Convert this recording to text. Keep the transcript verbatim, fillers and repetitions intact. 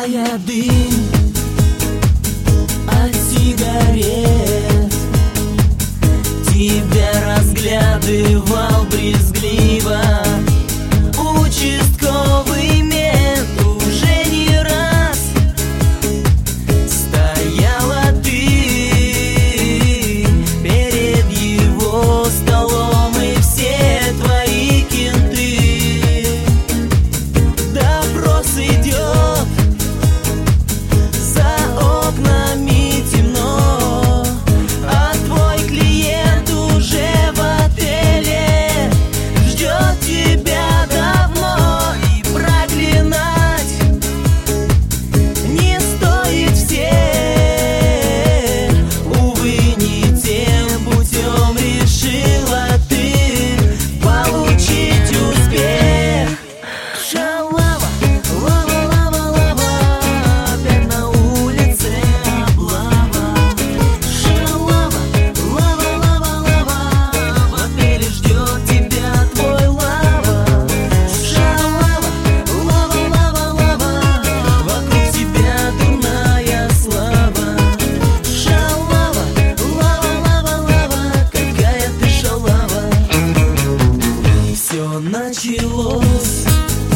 Выпуская дым от сигарет, тебя разглядывал брезгливо участковый мент. Уже не раз стояла ты перед его столом, и все твои кенты. Допрос идет, за окнами темно, а твой клиент уже в отеле ждет тебя давно. И проклинать не стоит всех, увы, не тем путем решила ты получить успех. Шалава, лава, лава, лава, опять на улице облава. Шалава, лава, лава, лава, в отеле ждет тебя твой лава. Шалава, лава, лава, лава, вокруг тебя дурная слава. Шалава, лава, лава, лава, какая ты шалава. Все началось